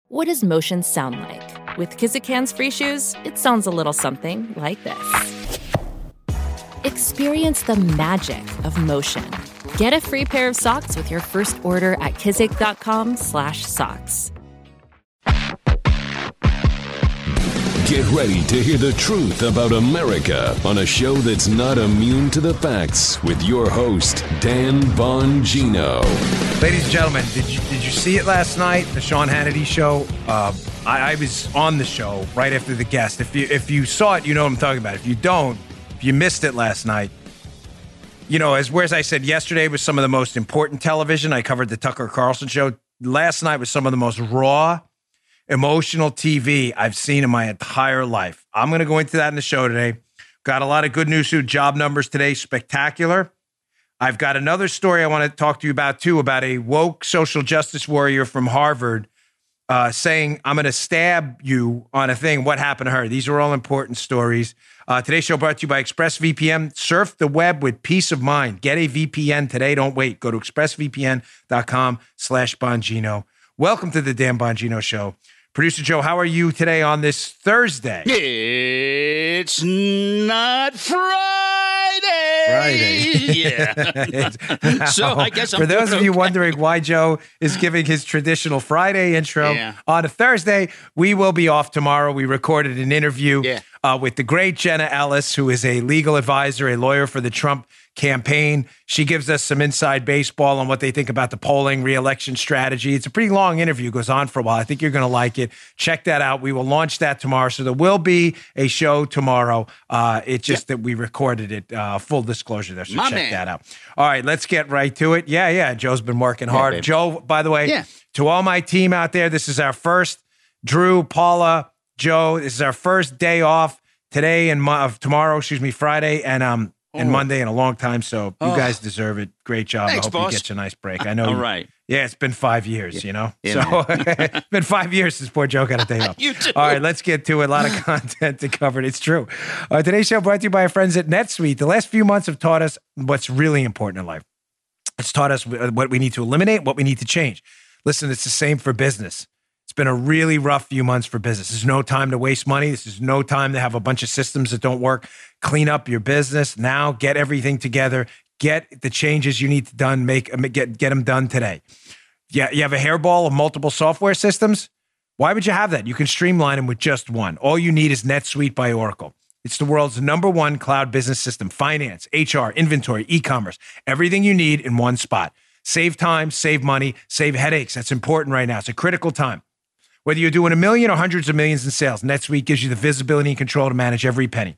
What does motion sound like? With Kizik Hands Free Shoes, it sounds a little something like this. Experience the magic of motion. Get a free pair of socks with your first order at kizik.com/socks. Get ready to hear the truth about America on a show that's not immune to the facts with your host, Dan Bongino. Ladies and gentlemen, did you see it last night, the Sean Hannity show? I was on the show right after the guest. If you saw it, you know what I'm talking about. If you don't, if you missed it last night, you know, as I said, yesterday was some of the most important television. I covered the Tucker Carlson show. Last night was some of the most raw, emotional TV I've seen in my entire life. I'm going to go into that in the show today. Got a lot of good news. Job numbers today, spectacular. I've got another story I want to talk to you about, too, about a woke social justice warrior from Harvard saying, I'm going to stab you on a thing. What happened to her? These are all important stories. Today's show brought to you by ExpressVPN. Surf the web with peace of mind. Get a VPN today. Don't wait. Go to expressvpn.com/Bongino. Welcome to the Dan Bongino Show. Producer Joe, how are you today on this Thursday? It's not Friday. Yeah. So I guess I'm for those of you okay. wondering why Joe is giving his traditional Friday intro on a Thursday, we will be off tomorrow. We recorded an interview with the great Jenna Ellis, who is a legal advisor, a lawyer for the Trump campaign. She gives us some inside baseball on what they think about the polling re-election strategy. It's a pretty long interview, goes on for a while. I think you're going to like it. Check that out. We will launch that tomorrow. So there will be a show tomorrow. It's just that we recorded it, full disclosure there. So check that out. All right, let's get right to it. Yeah. Joe's been working hard. Baby. Joe, by the way, to all my team out there, this is our first, Drew, Paula, Joe, this is our first day off today and tomorrow, Friday, and Monday in a long time, so you guys deserve it. Great job. Thanks, I hope boss. you get you a nice break. I know. All right. Yeah, it's been 5 years, you know? Yeah, so it's been 5 years since poor Joe got a day off. You too. All right, let's get to it. A lot of content to cover. It's true. Today's show brought to you by our friends at NetSuite. The last few months have taught us what's really important in life. It's taught us what we need to eliminate, what we need to change. Listen, it's the same for business. It's been a really rough few months for business. There's no time to waste money. This is no time to have a bunch of systems that don't work. Clean up your business now. Get everything together. Get the changes you need to done. Get them done today. Yeah, you have a hairball of multiple software systems. Why would you have that? You can streamline them with just one. All you need is NetSuite by Oracle. It's the world's #1 cloud business system. Finance, HR, inventory, e-commerce. Everything you need in one spot. Save time, save money, save headaches. That's important right now. It's a critical time. Whether you're doing $1 million or hundreds of millions in sales, NetSuite gives you the visibility and control to manage every penny.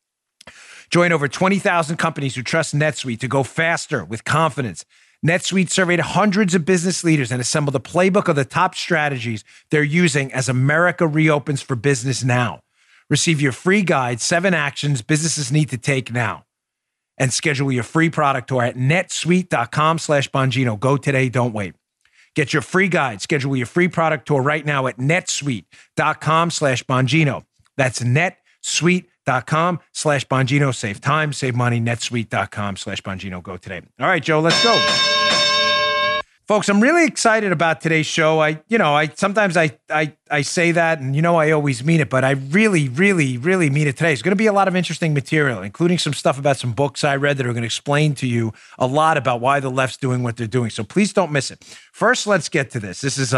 Join over 20,000 companies who trust NetSuite to go faster with confidence. NetSuite surveyed hundreds of business leaders and assembled a playbook of the top strategies they're using as America reopens for business now. Receive your free guide, 7 actions businesses need to take now. And schedule your free product tour at netsuite.com/Bongino. Go today, don't wait. Get your free guide. Schedule your free product tour right now at netsuite.com/Bongino. That's netsuite.com/Bongino. Save time, save money. netsuite.com/Bongino. Go today. All right, Joe, let's go. Folks, I'm really excited about today's show. Sometimes I say that, and I always mean it, but I really, really, really mean it today. It's going to be a lot of interesting material, including some stuff about some books I read that are going to explain to you a lot about why the left's doing what they're doing. So please don't miss it. First, let's get to this. This is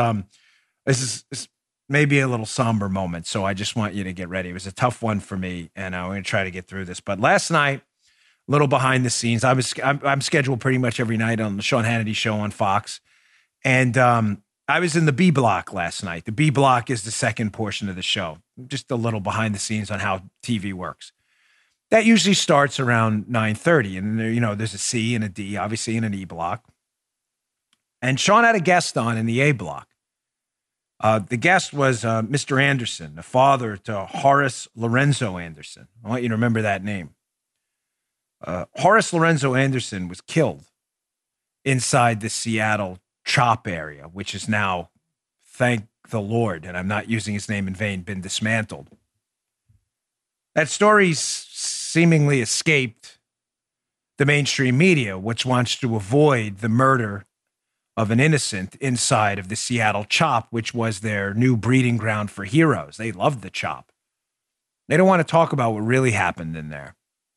maybe a little somber moment, so I just want you to get ready. It was a tough one for me, and I'm going to try to get through this. But last night, a little behind the scenes. I'm scheduled pretty much every night on the Sean Hannity show on Fox. And I was in the B block last night. The B block is the second portion of the show. Just a little behind the scenes on how TV works. That usually starts around 9:30. And there's a C and a D, obviously, in an E block. And Sean had a guest on in the A block. The guest was Mr. Anderson, the father to Horace Lorenzo Anderson. I want you to remember that name. Horace Lorenzo Anderson was killed inside the Seattle CHOP area, which is now, thank the Lord, and I'm not using his name in vain, been dismantled. That story's seemingly escaped the mainstream media, which wants to avoid the murder of an innocent inside of the Seattle Chop, which was their new breeding ground for heroes. They loved the Chop. They don't want to talk about what really happened in there.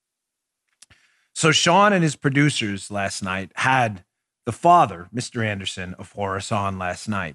So Sean and his producers last night had the father, Mr. Anderson, of Horace, on last night.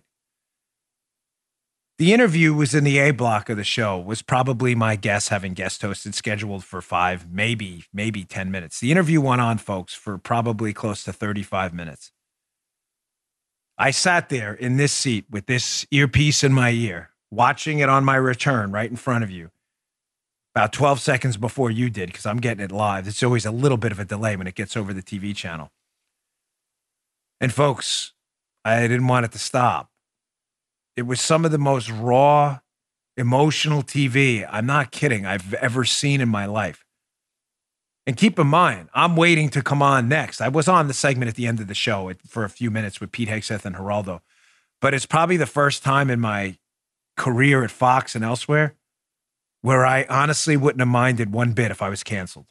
The interview was in the A block of the show, was probably my guess, having guest hosted, scheduled for 5, maybe 10 minutes. The interview went on, folks, for probably close to 35 minutes. I sat there in this seat with this earpiece in my ear, watching it on my return right in front of you, about 12 seconds before you did, because I'm getting it live. It's always a little bit of a delay when it gets over the TV channel. And folks, I didn't want it to stop. It was some of the most raw, emotional TV, I'm not kidding, I've ever seen in my life. And keep in mind, I'm waiting to come on next. I was on the segment at the end of the show for a few minutes with Pete Hegseth and Geraldo. But it's probably the first time in my career at Fox and elsewhere where I honestly wouldn't have minded one bit if I was canceled.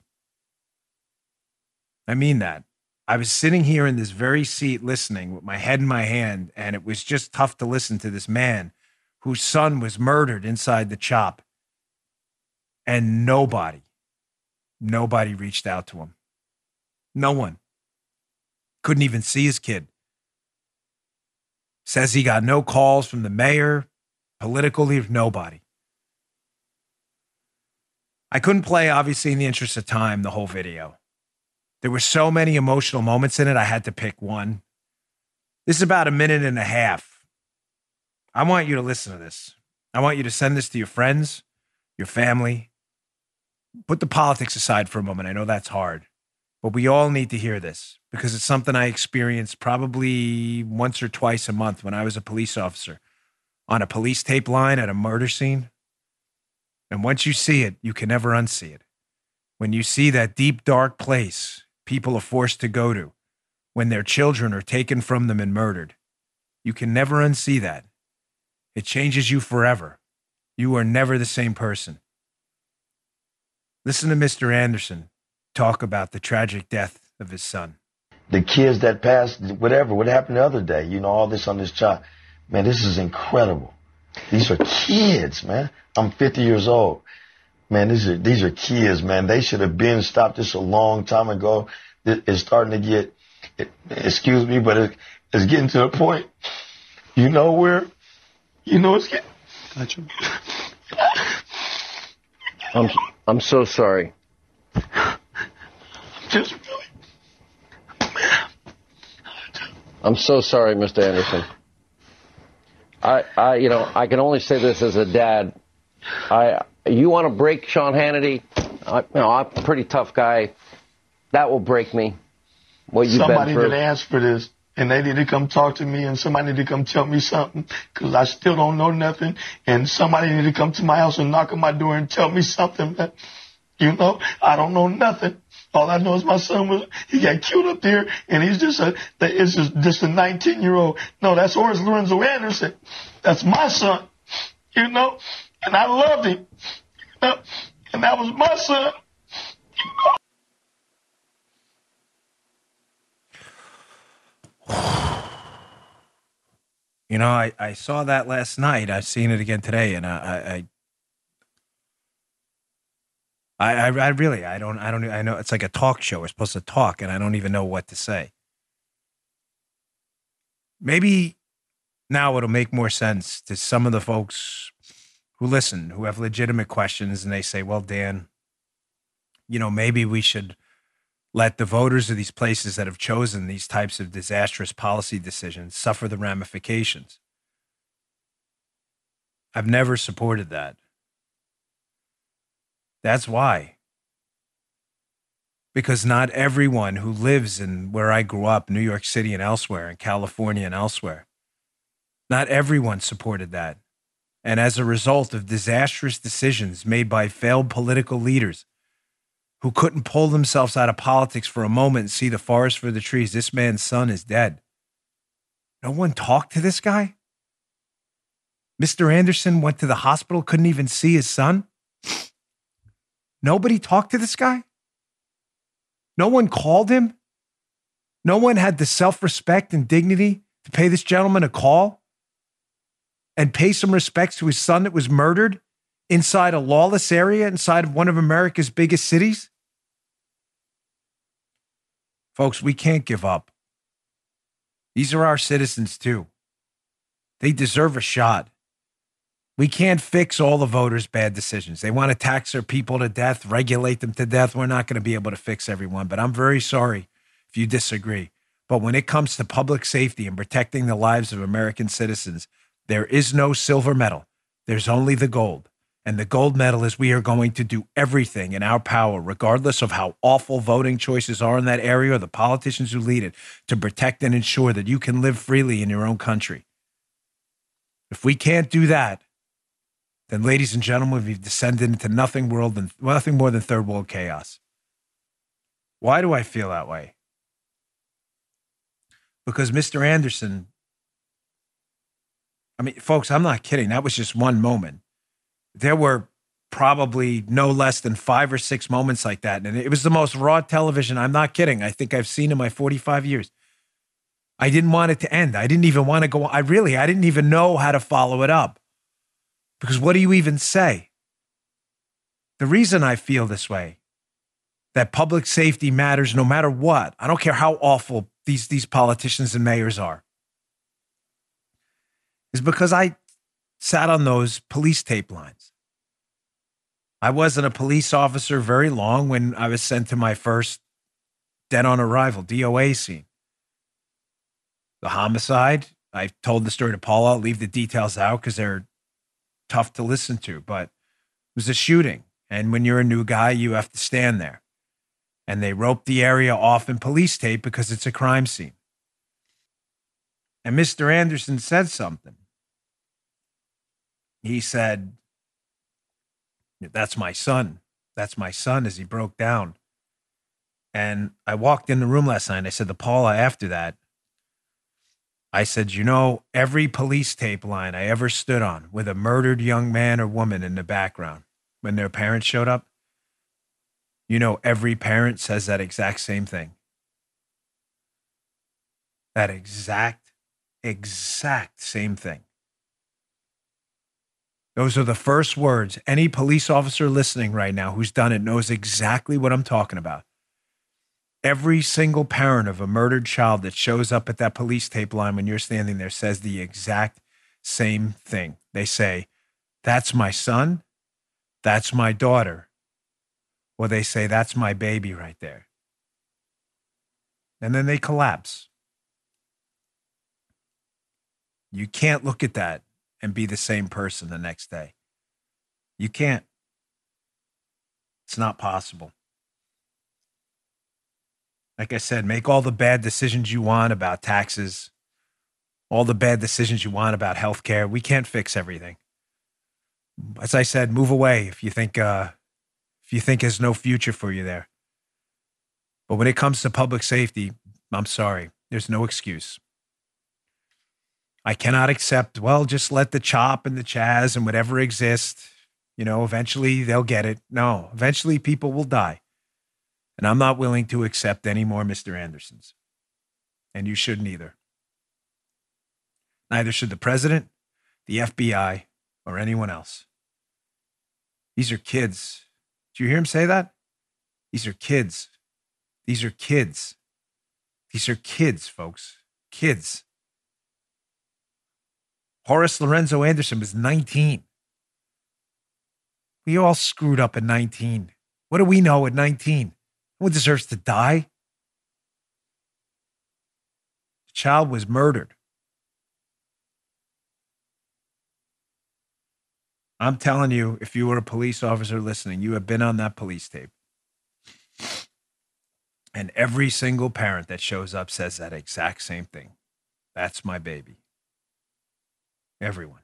I mean that. I was sitting here in this very seat listening with my head in my hand, and it was just tough to listen to this man whose son was murdered inside the Chop. And nobody reached out to him. No one. Couldn't even see his kid. Says he got no calls from the mayor, political leader, nobody. I couldn't play, obviously, in the interest of time, the whole video. There were so many emotional moments in it, I had to pick one. This is about a minute and a half. I want you to listen to this. I want you to send this to your friends, your family. Put the politics aside for a moment. I know that's hard. But we all need to hear this because it's something I experienced probably once or twice a month when I was a police officer on a police tape line at a murder scene. And once you see it, you can never unsee it. When you see that deep, dark place people are forced to go to when their children are taken from them and murdered, you can never unsee that. It changes you forever. You are never the same person. Listen to Mr. Anderson talk about the tragic death of his son. The kids that passed, what happened the other day, all this on this child. Man, this is incredible. These are kids, man. I'm 50 years old. Man, these are kids, man. They should have been stopped this a long time ago. It's starting to get, excuse me, but it's getting to the point, where, it's getting. Gotcha. I'm so sorry. Just really. I'm so sorry, Mr. Anderson. I can only say this as a dad. You want to break Sean Hannity? I'm a pretty tough guy. That will break me. What you've somebody been through. That asked for this, and they need to come talk to me, and somebody need to come tell me something, because I still don't know nothing, and somebody need to come to my house and knock on my door and tell me something. That, I don't know nothing. All I know is my son he got killed up there, and he's just a 19-year-old. No, that's Horace Lorenzo Anderson. That's my son, and I loved him, and that was my son. I saw that last night. I've seen it again today, and I know it's like a talk show. We're supposed to talk, and I don't even know what to say. Maybe now it'll make more sense to some of the folks who listen, who have legitimate questions, and they say, well, Dan, maybe we should let the voters of these places that have chosen these types of disastrous policy decisions suffer the ramifications. I've never supported that. That's why. Because not everyone who lives in where I grew up, New York City and elsewhere, in California and elsewhere, not everyone supported that. And as a result of disastrous decisions made by failed political leaders who couldn't pull themselves out of politics for a moment and see the forest for the trees, this man's son is dead. No one talked to this guy? Mr. Anderson went to the hospital, couldn't even see his son? Nobody talked to this guy? No one called him? No one had the self-respect and dignity to pay this gentleman a call and pay some respects to his son that was murdered inside a lawless area, inside of one of America's biggest cities? Folks, we can't give up. These are our citizens too. They deserve a shot. We can't fix all the voters' bad decisions. They want to tax their people to death, regulate them to death. We're not going to be able to fix everyone, but I'm very sorry if you disagree. But when it comes to public safety and protecting the lives of American citizens, there is no silver medal. There's only the gold. And the gold medal is we are going to do everything in our power, regardless of how awful voting choices are in that area or the politicians who lead it, to protect and ensure that you can live freely in your own country. If we can't do that, then, ladies and gentlemen, we've descended into nothing more than third world chaos. Why do I feel that way? Because Mr. Anderson, I mean, folks, I'm not kidding. That was just one moment. There were probably no less than 5 or 6 moments like that. And it was the most raw television. I'm not kidding. I think I've seen in my 45 years. I didn't want it to end. I didn't even want to go. I didn't even know how to follow it up. Because what do you even say? The reason I feel this way, that public safety matters no matter what, I don't care how awful these politicians and mayors are, is because I sat on those police tape lines. I wasn't a police officer very long when I was sent to my first dead on arrival, DOA scene. The homicide, I told the story to Paula. I'll leave the details out because they're tough to listen to, but it was a shooting. And when you're a new guy, you have to stand there. And they roped the area off in police tape because it's a crime scene. And Mr. Anderson said something. He said, "That's my son. That's my son," as he broke down. And I walked in the room last night and I said to Paula after that, I said, you know, every police tape line I ever stood on with a murdered young man or woman in the background, when their parents showed up, you know, every parent says that exact same thing. That exact same thing. Those are the first words. Any police officer listening right now who's done it knows exactly what I'm talking about. Every single parent of a murdered child that shows up at that police tape line when you're standing there says the exact same thing. They say, "That's my son. That's my daughter." Or they say, "That's my baby right there." And then they collapse. You can't look at that and be the same person the next day. You can't. It's not possible. Like I said, make all the bad decisions you want about taxes, all the bad decisions you want about healthcare. We can't fix everything. As I said, move away if you think there's no future for you there. But when it comes to public safety, I'm sorry, there's no excuse. I cannot accept, well, just let the CHOP and the CHAZ and whatever exist, you know, eventually they'll get it. No, eventually people will die. And I'm not willing to accept any more Mr. Andersons. And you shouldn't either. Neither should the president, the FBI, or anyone else. These are kids. Did you hear him say that? These are kids. These are kids. These are kids, folks. Kids. Horace Lorenzo Anderson was 19. We all screwed up at 19. What do we know at 19? No one deserves to die. The child was murdered. I'm telling you, if you were a police officer listening, you have been on that police tape. And every single parent that shows up says that exact same thing. That's my baby. Everyone.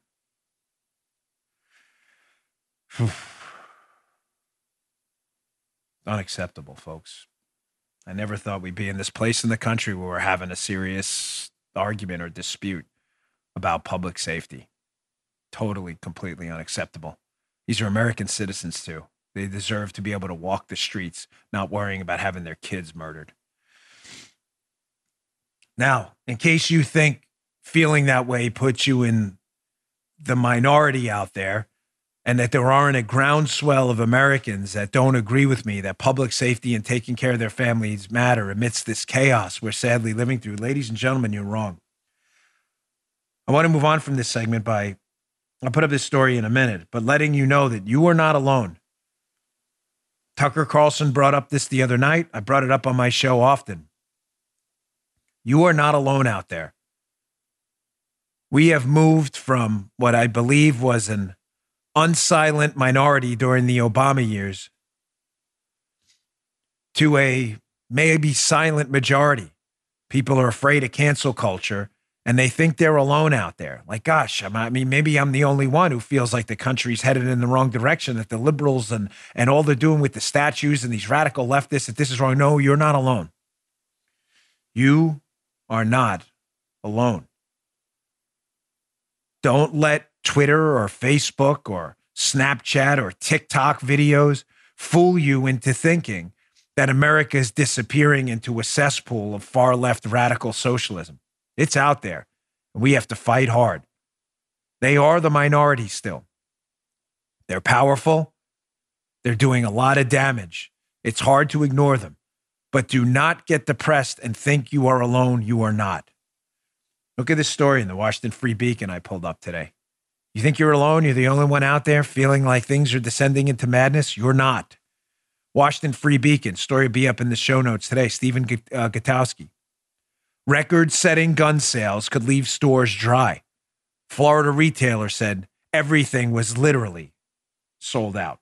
Unacceptable, folks. I never thought we'd be in this place in the country where we're having a serious argument or dispute about public safety. Totally, completely unacceptable. These are American citizens, too. They deserve to be able to walk the streets, not worrying about having their kids murdered. Now, in case you think feeling that way puts you in the minority out there, and that there aren't a groundswell of Americans that don't agree with me that public safety and taking care of their families matter amidst this chaos we're sadly living through. Ladies and gentlemen, you're wrong. I want to move on from this segment by, I'll put up this story in a minute, but letting you know that you are not alone. Tucker Carlson brought up this the other night. I brought it up on my show often. You are not alone out there. We have moved from what I believe was an unsilent minority during the Obama years to a maybe silent majority. People are afraid of cancel culture, and they think they're alone out there. Like, gosh, I mean, maybe I'm the only one who feels like the country's headed in the wrong direction, that the liberals and all they're doing with the statues and these radical leftists, that this is wrong. No, you're not alone. You are not alone. Don't let Twitter or Facebook or Snapchat or TikTok videos fool you into thinking that America is disappearing into a cesspool of far-left radical socialism. It's out there. We have to fight hard. They are the minority still. They're powerful. They're doing a lot of damage. It's hard to ignore them. But do not get depressed and think you are alone. You are not. Look at this story in the Washington Free Beacon I pulled up today. You think you're alone? You're the only one out there feeling like things are descending into madness? You're not. Washington Free Beacon. Story will be up in the show notes today. Stephen Gutowski. Record-setting gun sales could leave stores dry. Florida retailer said everything was literally sold out.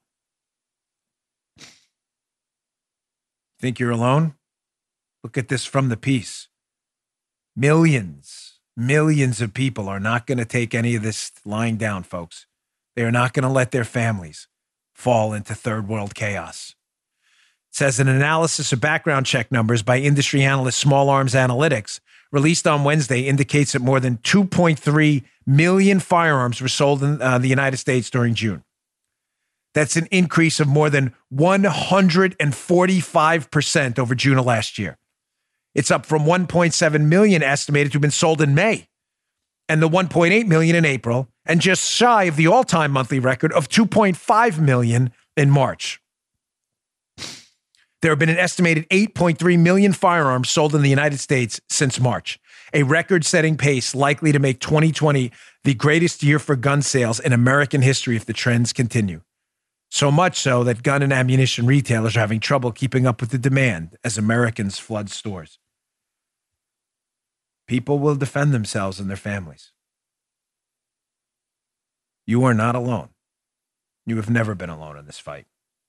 Think you're alone? Look at this from the piece. Millions of people are not going to take any of this lying down, folks. They are not going to let their families fall into third world chaos. It says an analysis of background check numbers by industry analyst Small Arms Analytics released on Wednesday indicates that more than 2.3 million firearms were sold in the United States during June. That's an increase of more than 145% over June of last year. It's up from 1.7 million estimated to have been sold in May, and the 1.8 million in April, and just shy of the all-time monthly record of 2.5 million in March. There have been an estimated 8.3 million firearms sold in the United States since March, a record-setting pace likely to make 2020 the greatest year for gun sales in American history if the trends continue. So much so that gun and ammunition retailers are having trouble keeping up with the demand as Americans flood stores. People will defend themselves and their families. You are not alone. You have never been alone in this fight.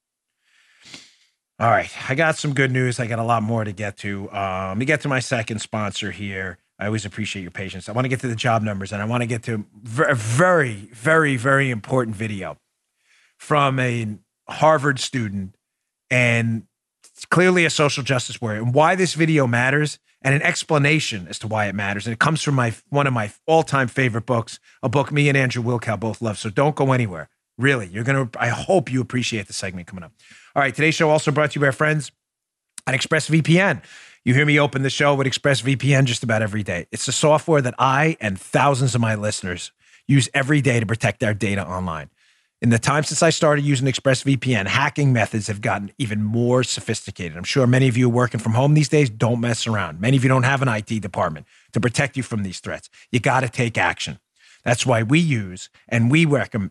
All right, I got some good news. I got a lot more to get to. Let me get to my second sponsor here. I always appreciate your patience. I want to get to the job numbers, and I want to get to a very, very, very important video from a Harvard student, and clearly a social justice warrior, and why this video matters, and an explanation as to why it matters. And it comes from one of my all-time favorite books, a book me and Andrew Wilkow both love. So don't go anywhere. Really, I hope you appreciate the segment coming up. All right, today's show also brought to you by our friends at ExpressVPN. You hear me open the show with ExpressVPN just about every day. It's the software that I and thousands of my listeners use every day to protect our data online. In the time since I started using ExpressVPN, hacking methods have gotten even more sophisticated. I'm sure many of you working from home these days don't mess around. Many of you don't have an IT department to protect you from these threats. You got to take action. That's why we use and we recommend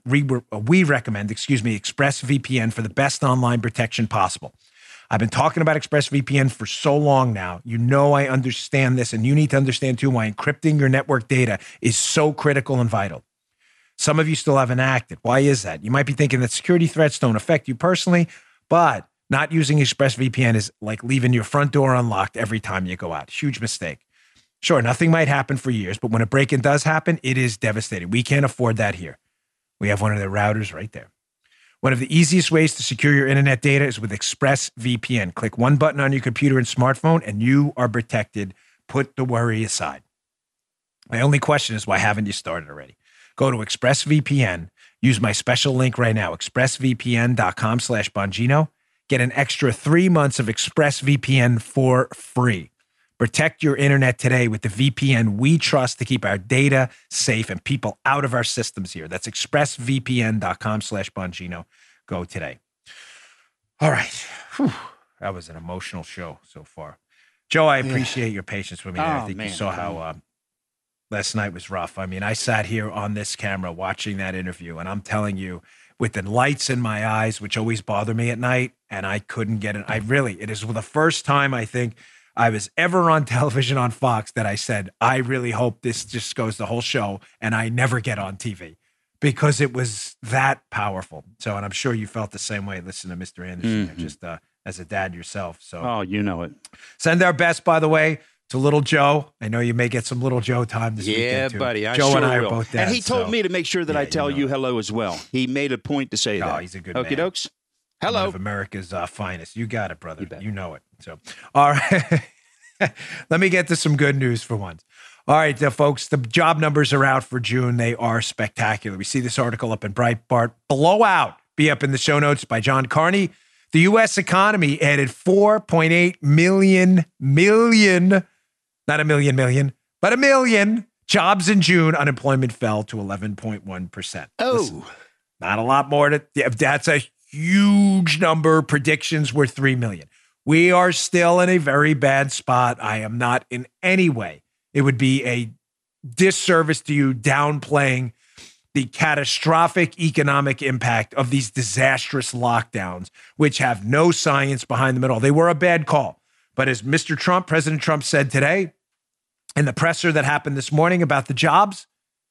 ExpressVPN for the best online protection possible. I've been talking about ExpressVPN for so long now. You know I understand this, and you need to understand too why encrypting your network data is so critical and vital. Some of you still haven't acted. Why is that? You might be thinking that security threats don't affect you personally, but not using ExpressVPN is like leaving your front door unlocked every time you go out. Huge mistake. Sure, nothing might happen for years, but when a break-in does happen, it is devastating. We can't afford that here. We have one of their routers right there. One of the easiest ways to secure your internet data is with ExpressVPN. Click one button on your computer and smartphone, and you are protected. Put the worry aside. My only question is, why haven't you started already? Go to ExpressVPN. Use my special link right now, expressvpn.com/Bongino. Get an extra 3 months of ExpressVPN for free. Protect your internet today with the VPN we trust to keep our data safe and people out of our systems here. That's expressvpn.com/Bongino. Go today. All right. Whew. That was an emotional show so far. Joe, I appreciate your patience with me. I think you saw how last night was rough. I mean, I sat here on this camera watching that interview, and I'm telling you, with the lights in my eyes, which always bother me at night, and I couldn't get it. It is the first time I think I was ever on television on Fox that I said, I really hope this just goes the whole show and I never get on TV, because it was that powerful. So, and I'm sure you felt the same way listening to Mr. Anderson, just as a dad yourself. So, oh, you know it. Send our best, by the way, to little Joe. I know you may get some little Joe time this weekend too. Yeah, buddy. Joe and I will. are both dads. And he told me to make sure that I tell you hello as well. He made a point to say that. Oh, he's a good Okie man. Dokes. Hello. One of America's finest. You got it, brother. You know it. So, all right. Let me get to some good news for once. All right, folks, the job numbers are out for June. They are spectacular. We see this article up in Breitbart. Blowout. Be up in the show notes by John Carney. The U.S. economy added 4.8 million, not a million, but a million jobs in June. Unemployment fell to 11.1%. Oh. Listen, not a lot more. That's a huge number. Predictions were 3 million. We are still in a very bad spot. I am not in any way. It would be a disservice to you downplaying the catastrophic economic impact of these disastrous lockdowns, which have no science behind them at all. They were a bad call. But as Mr. Trump, President Trump said today in the presser that happened this morning about the jobs,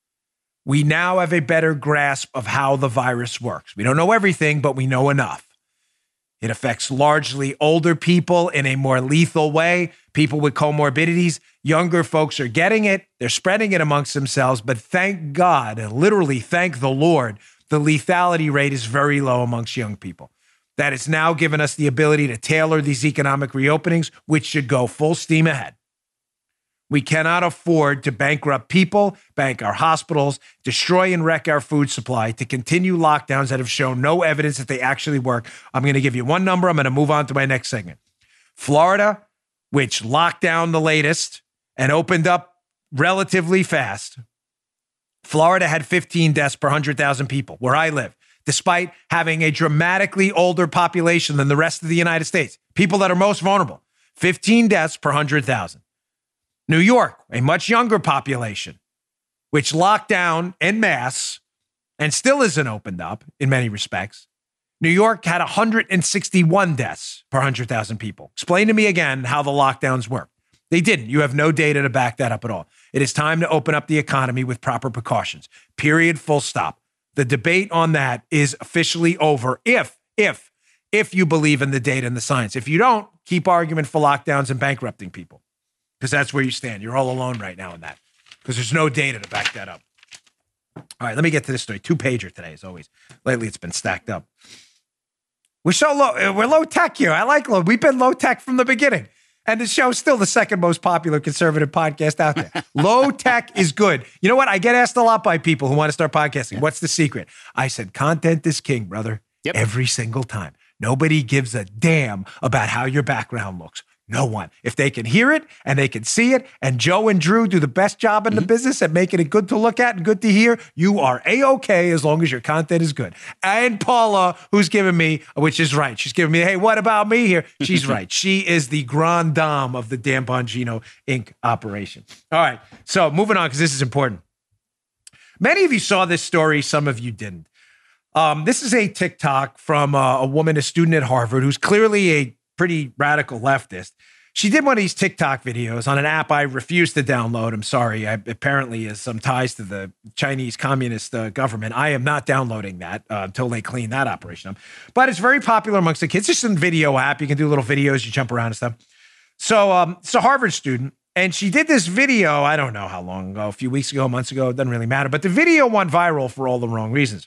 we now have a better grasp of how the virus works. We don't know everything, but we know enough. It affects largely older people in a more lethal way, people with comorbidities. Younger folks are getting it. They're spreading it amongst themselves. But thank God, and literally thank the Lord, the lethality rate is very low amongst young people. That has now given us the ability to tailor these economic reopenings, which should go full steam ahead. We cannot afford to bankrupt people, bank our hospitals, destroy and wreck our food supply, to continue lockdowns that have shown no evidence that they actually work. I'm going to give you one number. I'm going to move on to my next segment. Florida, which locked down the latest and opened up relatively fast. Florida had 15 deaths per 100,000 people, where I live, despite having a dramatically older population than the rest of the United States. People that are most vulnerable, 15 deaths per 100,000. New York, a much younger population, which locked down en masse and still isn't opened up in many respects. New York had 161 deaths per 100,000 people. Explain to me again how the lockdowns work. They didn't. You have no data to back that up at all. It is time to open up the economy with proper precautions. Period. Full stop. The debate on that is officially over if you believe in the data and the science. If you don't, keep arguing for lockdowns and bankrupting people. Because that's where you stand. You're all alone right now in that. Because there's no data to back that up. All right, let me get to this story. 2-pager today, as always. Lately, it's been stacked up. We're so low. We're low tech here. I like low. We've been low tech from the beginning. And the show's still the second most popular conservative podcast out there. Low tech is good. You know what? I get asked a lot by people who want to start podcasting. Yeah. What's the secret? I said, content is king, brother. Yep. Every single time. Nobody gives a damn about how your background looks. No one. If they can hear it and they can see it, and Joe and Drew do the best job in the business at making it good to look at and good to hear, you are A-okay as long as your content is good. And Paula, who's giving me, which is right, she's giving me, hey, what about me here? She's right. She is the grande dame of the Dan Bongino Inc. operation. All right. So moving on, because this is important. Many of you saw this story. Some of you didn't. This is a TikTok from a woman, a student at Harvard, who's clearly a pretty radical leftist. She did one of these TikTok videos on an app I refused to download. I'm sorry. Apparently has some ties to the Chinese communist government. I am not downloading that until they clean that operation up. But it's very popular amongst the kids. It's just a video app. You can do little videos. You jump around and stuff. So it's a Harvard student. And she did this video, I don't know how long ago, a few weeks ago, months ago. It doesn't really matter. But the video went viral for all the wrong reasons.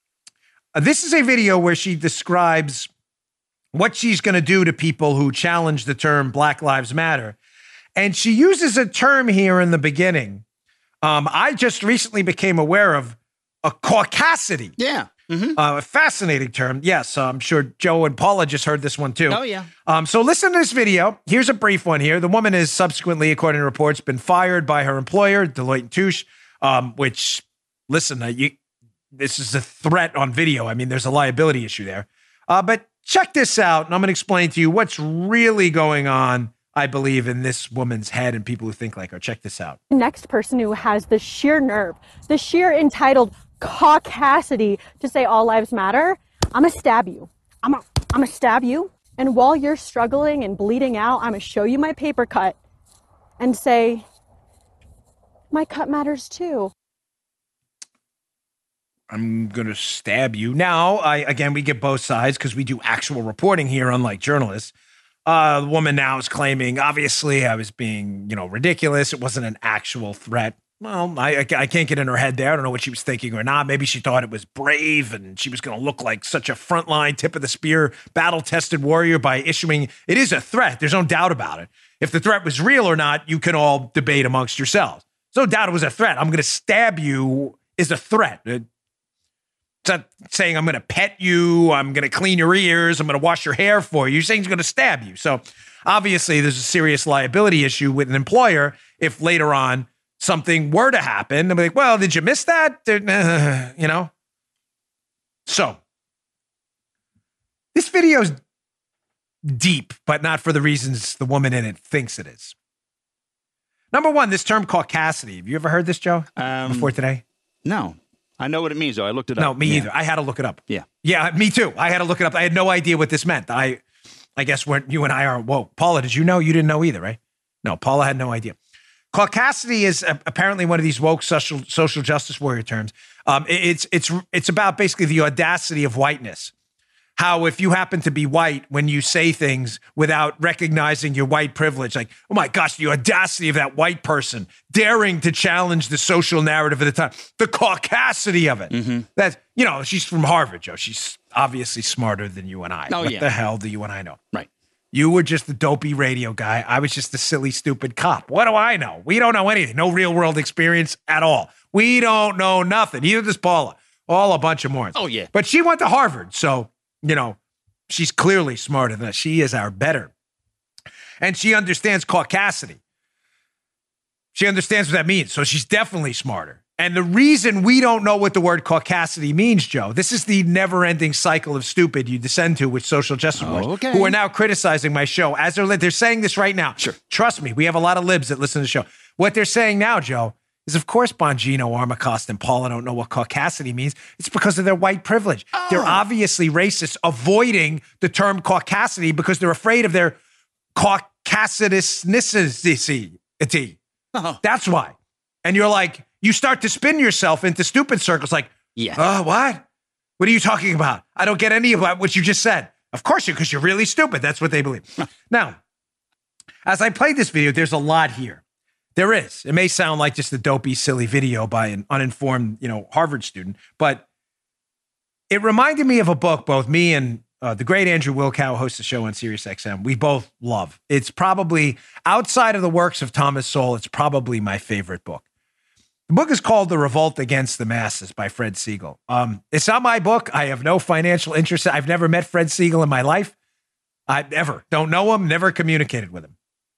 This is a video where she describes what she's going to do to people who challenge the term Black Lives Matter. And she uses a term here in the beginning. I just recently became aware of a caucasity. Yeah. A fascinating term. Yes, I'm sure Joe and Paula just heard this one too. Oh, yeah. So listen to this video. Here's a brief one here. The woman is subsequently, according to reports, been fired by her employer, Deloitte & Touche, which, listen, this is a threat on video. I mean, there's a liability issue there. But check this out, and I'm going to explain to you what's really going on, I believe, in this woman's head and people who think like her. Check this out. Next person who has the sheer nerve, the sheer entitled caucasity to say all lives matter, I'm gonna stab you. I'm gonna stab you. And while you're struggling and bleeding out, I'm gonna show you my paper cut and say, my cut matters too. I'm going to stab you. Now, again, we get both sides because we do actual reporting here, unlike journalists. The woman now is claiming, obviously, I was being, ridiculous. It wasn't an actual threat. Well, I can't get in her head there. I don't know what she was thinking or not. Maybe she thought it was brave and she was going to look like such a frontline, tip of the spear, battle-tested warrior by issuing. It is a threat. There's no doubt about it. If the threat was real or not, you can all debate amongst yourselves. There's no doubt it was a threat. I'm going to stab you is a threat. It's not saying I'm going to pet you, I'm going to clean your ears, I'm going to wash your hair for you. You're saying he's going to stab you. So obviously there's a serious liability issue with an employer if later on something were to happen. They'll be like, well, did you miss that? So this video's deep, but not for the reasons the woman in it thinks it is. Number one, this term caucasity. Have you ever heard this, Joe, before today? No. I know what it means, though. I looked it up. No, me either. I had to look it up. Yeah. Yeah, me too. I had to look it up. I had no idea what this meant. I guess you and I are, whoa. Paula, did you know? You didn't know either, right? No, Paula had no idea. Caucasity is apparently one of these woke social justice warrior terms. It's about basically the audacity of whiteness. How if you happen to be white, when you say things without recognizing your white privilege, like, oh my gosh, the audacity of that white person daring to challenge the social narrative at the time, the caucasity of it. Mm-hmm. That's, she's from Harvard, Joe. She's obviously smarter than you and I. Oh, what the hell do you and I know? Right. You were just the dopey radio guy. I was just the silly, stupid cop. What do I know? We don't know anything. No real world experience at all. We don't know nothing. Neither does Paula. All a bunch of morons. Oh, yeah. But she went to Harvard, so she's clearly smarter than us. She is our better. And she understands caucasity. She understands what that means. So she's definitely smarter. And the reason we don't know what the word caucasity means, Joe, this is the never-ending cycle of stupid you descend to with social justice warriors, who are now criticizing my show. As they're saying this right now. Sure. Trust me, we have a lot of libs that listen to the show. What they're saying now, Joe, is of course Bongino, Armacost, and Paula don't know what caucasity means. It's because of their white privilege. Oh. They're obviously racist, avoiding the term caucasity because they're afraid of their caucasitousnicity. Oh. That's why. And you're like, you start to spin yourself into stupid circles like, yeah. What? What are you talking about? I don't get any of what you just said. Of course because you're really stupid. That's what they believe. Now, as I played this video, there's a lot here. There is. It may sound like just a dopey, silly video by an uninformed, Harvard student, but it reminded me of a book both me and the great Andrew Wilkow, hosts the show on SiriusXM, we both love. It's probably, outside of the works of Thomas Sowell, it's probably my favorite book. The book is called The Revolt Against the Masses by Fred Siegel. It's not my book. I have no financial interest. I've never met Fred Siegel in my life. I don't know him, never communicated with him.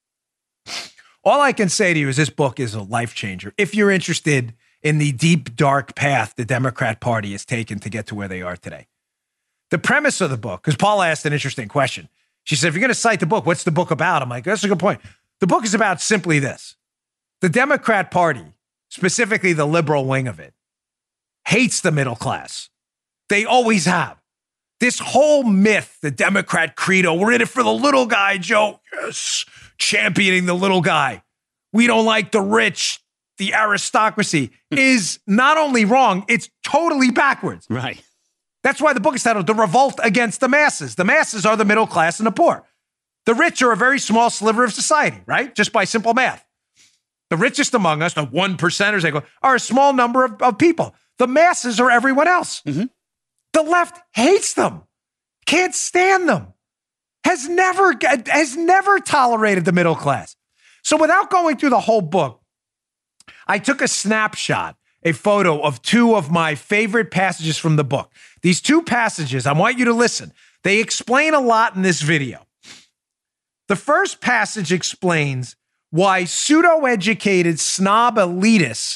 All I can say to you is this book is a life changer. If you're interested in the deep, dark path the Democrat Party has taken to get to where they are today. The premise of the book, because Paula asked an interesting question. She said, if you're going to cite the book, what's the book about? I'm like, that's a good point. The book is about simply this. The Democrat Party, specifically the liberal wing of it, hates the middle class. They always have. This whole myth, the Democrat credo, we're in it for the little guy, Joe. Yes, championing the little guy. We don't like the rich, the aristocracy, is not only wrong, it's totally backwards. Right. That's why the book is titled The Revolt Against the Masses. The masses are the middle class and the poor. The rich are a very small sliver of society, right? Just by simple math. The richest among us, the 1%ers, are a small number of people. The masses are everyone else. Mm-hmm. The left hates them, can't stand them, has never tolerated the middle class. So without going through the whole book, I took a snapshot a photo of two of my favorite passages from the book. These two passages, I want you to listen. They explain a lot in this video. The first passage explains why pseudo-educated snob elitists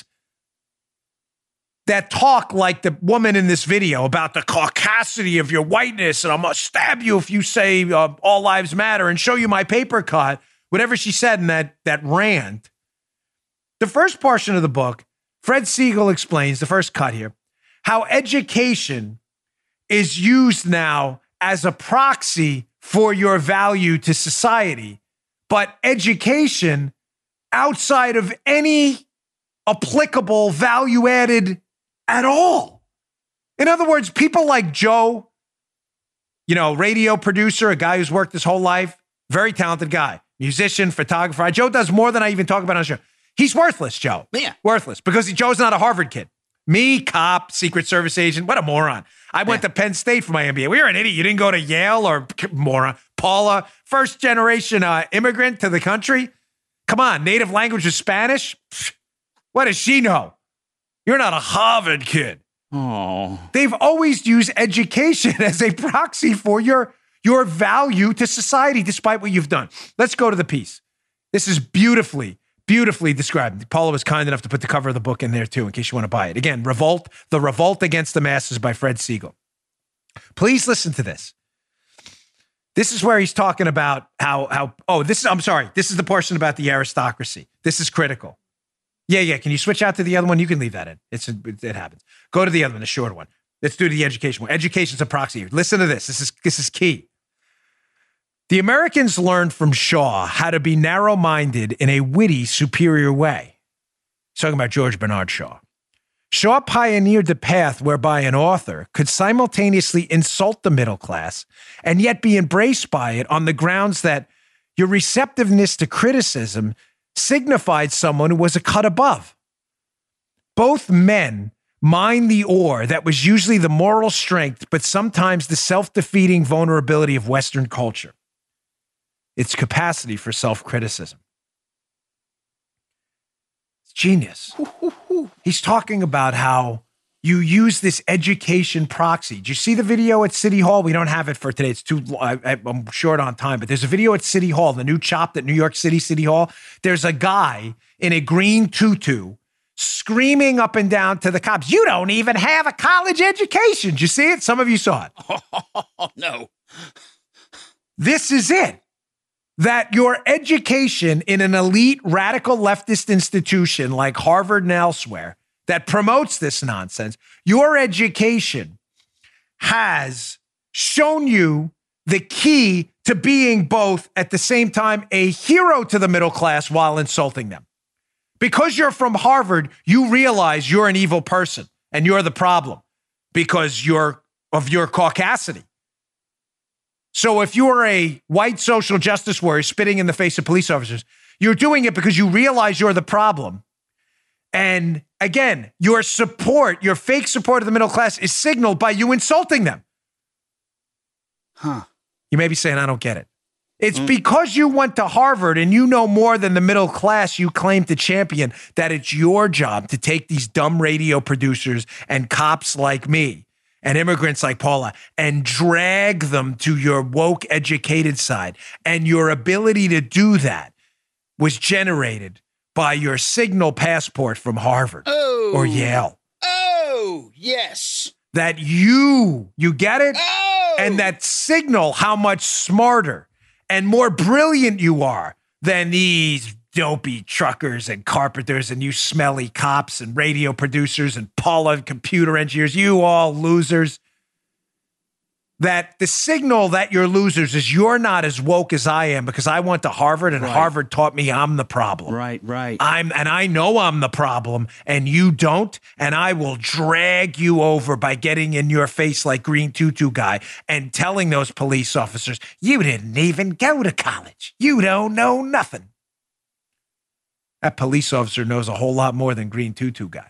that talk like the woman in this video about the caucasity of your whiteness, and I'm going to stab you if you say all lives matter and show you my paper cut, whatever she said in that rant. The first portion of the book, Fred Siegel explains, the first cut here, how education is used now as a proxy for your value to society, but education outside of any applicable value added at all. In other words, people like Joe, radio producer, a guy who's worked his whole life, very talented guy, musician, photographer. Joe does more than I even talk about on the show. He's worthless, Joe. Yeah. Worthless, because Joe's not a Harvard kid. Me, cop, Secret Service agent, what a moron. I went to Penn State for my MBA. You're an idiot. You didn't go to Yale or moron. Paula, first generation immigrant to the country. Come on, native language is Spanish. What does she know? You're not a Harvard kid. Oh. They've always used education as a proxy for your value to society, despite what you've done. Let's go to the piece. This is beautifully described. Paula was kind enough to put the cover of the book in there too, in case you want to buy it. Again, The Revolt Against the Masses by Fred Siegel. Please listen to this. This is where he's talking about this is the portion about the aristocracy. This is critical. Yeah. Can you switch out to the other one? You can leave that in. It happens. Go to the other one, the shorter one. Let's do the education one. Education's a proxy. Listen to this. This is key. The Americans learned from Shaw how to be narrow-minded in a witty, superior way. He's talking about George Bernard Shaw. Shaw pioneered the path whereby an author could simultaneously insult the middle class and yet be embraced by it on the grounds that your receptiveness to criticism signified someone who was a cut above. Both men mined the ore that was usually the moral strength, but sometimes the self-defeating vulnerability of Western culture. Its capacity for self-criticism. It's genius. He's talking about how you use this education proxy. Did you see the video at City Hall? We don't have it for today. It's I'm short on time, but there's a video at City Hall, the new Chopped at New York City Hall. There's a guy in a green tutu screaming up and down to the cops, "You don't even have a college education." Did you see it? Some of you saw it. Oh, no. This is it. That your education in an elite radical leftist institution like Harvard and elsewhere that promotes this nonsense, your education has shown you the key to being both at the same time a hero to the middle class while insulting them. Because you're from Harvard, you realize you're an evil person and you're the problem because of your caucasity. So if you're a white social justice warrior spitting in the face of police officers, you're doing it because you realize you're the problem. And again, your fake support of the middle class is signaled by you insulting them. Huh. You may be saying, I don't get it. It's because you went to Harvard and you know more than the middle class you claim to champion that it's your job to take these dumb radio producers and cops like me and immigrants like Paula and drag them to your woke educated side. And your ability to do that was generated by your signal passport from Harvard or Yale. Oh, yes. That you get it? Oh. And that signal how much smarter and more brilliant you are than these dopey truckers and carpenters and you smelly cops and radio producers and Paula and computer engineers, you all losers. That the signal that you're losers is you're not as woke as I am because I went to Harvard and Harvard taught me I'm the problem. Right. I know I'm the problem and you don't, and I will drag you over by getting in your face like Green Tutu guy and telling those police officers, you didn't even go to college. You don't know nothing. That police officer knows a whole lot more than Green Tutu guy.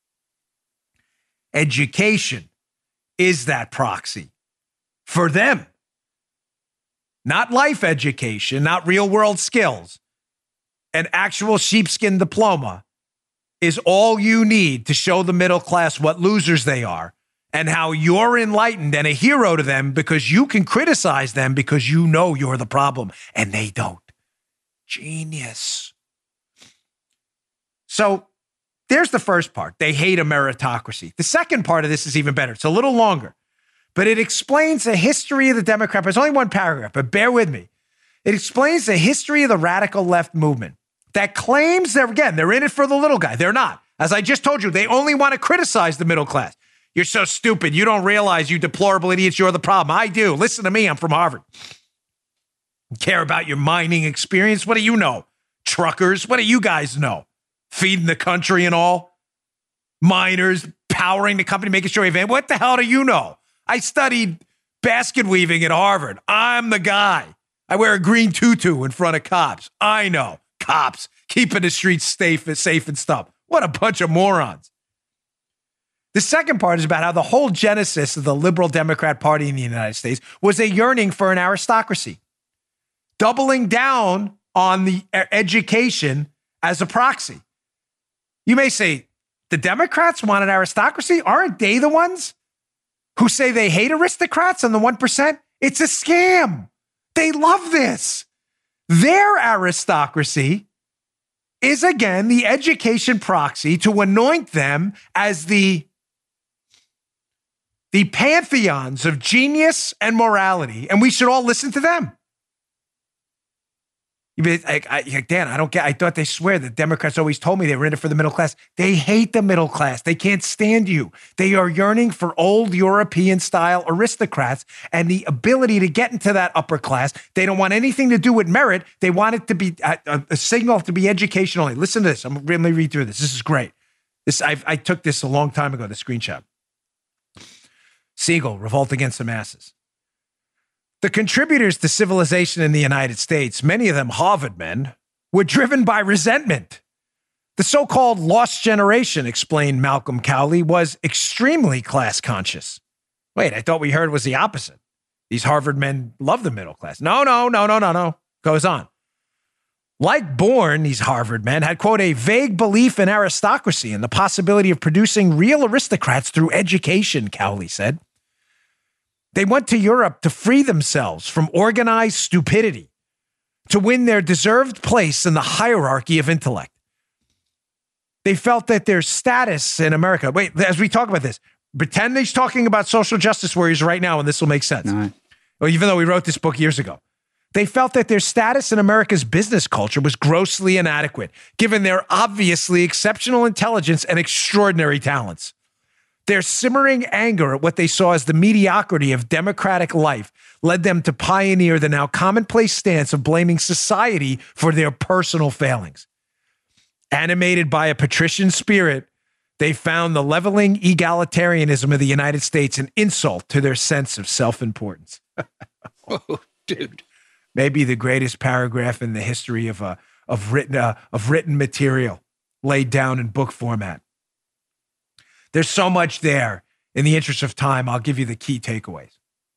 Education is that proxy for them. Not life education, not real world skills, an actual sheepskin diploma, is all you need to show the middle class what losers they are and how you're enlightened and a hero to them because you can criticize them because you know you're the problem and they don't. Genius. So there's the first part. They hate a meritocracy. The second part of this is even better. It's a little longer, but it explains the history of the Democrat. There's only one paragraph, but bear with me. It explains the history of the radical left movement that claims that, again, they're in it for the little guy. They're not. As I just told you, they only want to criticize the middle class. You're so stupid. You don't realize, you deplorable idiots, you're the problem. I do. Listen to me. I'm from Harvard. Care about your mining experience? What do you know? Truckers? What do you guys know? Feeding the country and all? Miners, powering the company, making sure you have. What the hell do you know? I studied basket weaving at Harvard. I'm the guy. I wear a green tutu in front of cops. I know. Cops keeping the streets safe and stuff. What a bunch of morons. The second part is about how the whole genesis of the liberal Democrat Party in the United States was a yearning for an aristocracy, doubling down on the education as a proxy. You may say, the Democrats want an aristocracy? Aren't they the ones who say they hate aristocrats and the 1%? It's a scam. They love this. Their aristocracy is, again, the education proxy to anoint them as the pantheons of genius and morality, and we should all listen to them. Dan, I don't get. I thought they swear the Democrats always told me they were in it for the middle class. They hate the middle class. They can't stand you. They are yearning for old European-style aristocrats and the ability to get into that upper class. They don't want anything to do with merit. They want it to be a signal to be education only. Listen to this. I'm going to read through this. This is great. I took this a long time ago, the screenshot. Siegel, Revolt Against the Masses. The contributors to civilization in the United States, many of them Harvard men, were driven by resentment. The so-called lost generation, explained Malcolm Cowley, was extremely class conscious. Wait, I thought we heard was the opposite. These Harvard men love the middle class. No. Goes on. Like Bourne, these Harvard men had, quote, a vague belief in aristocracy and the possibility of producing real aristocrats through education, Cowley said. They went to Europe to free themselves from organized stupidity, to win their deserved place in the hierarchy of intellect. They felt that their status in America, wait, as we talk about this, pretend he's talking about social justice warriors right now, and this will make sense. No. Well, even though we wrote this book years ago. They felt that their status in America's business culture was grossly inadequate, given their obviously exceptional intelligence and extraordinary talents. Their simmering anger at what they saw as the mediocrity of democratic life led them to pioneer the now commonplace stance of blaming society for their personal failings. Animated by a patrician spirit, they found the leveling egalitarianism of the United States an insult to their sense of self-importance. Oh, dude. Maybe the greatest paragraph in the history of written material laid down in book format. There's so much there. In the interest of time, I'll give you the key takeaways.